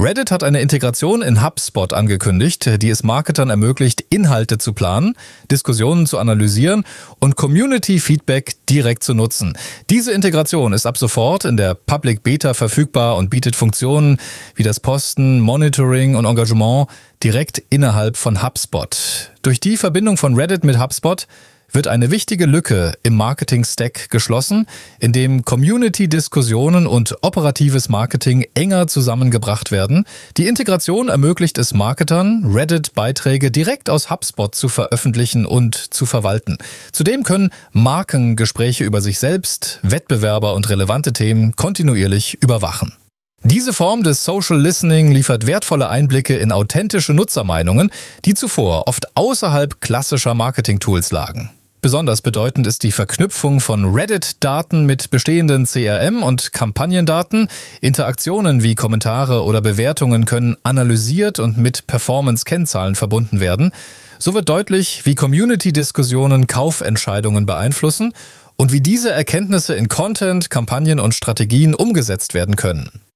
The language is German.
Reddit hat eine Integration in HubSpot angekündigt, die es Marketern ermöglicht, Inhalte zu planen, Diskussionen zu analysieren und Community-Feedback direkt zu nutzen. Diese Integration ist ab sofort in der Public Beta verfügbar und bietet Funktionen wie das Posten, Monitoring und Engagement direkt innerhalb von HubSpot. Durch die Verbindung von Reddit mit HubSpot wird eine wichtige Lücke im Marketing-Stack geschlossen, in dem Community-Diskussionen und operatives Marketing enger zusammengebracht werden. Die Integration ermöglicht es Marketern, Reddit-Beiträge direkt aus HubSpot zu veröffentlichen und zu verwalten. Zudem können Marken Gespräche über sich selbst, Wettbewerber und relevante Themen kontinuierlich überwachen. Diese Form des Social Listening liefert wertvolle Einblicke in authentische Nutzermeinungen, die zuvor oft außerhalb klassischer Marketing-Tools lagen. Besonders bedeutend ist die Verknüpfung von Reddit-Daten mit bestehenden CRM- und Kampagnendaten. Interaktionen wie Kommentare oder Bewertungen können analysiert und mit Performance-Kennzahlen verbunden werden. So wird deutlich, wie Community-Diskussionen Kaufentscheidungen beeinflussen und wie diese Erkenntnisse in Content, Kampagnen und Strategien umgesetzt werden können.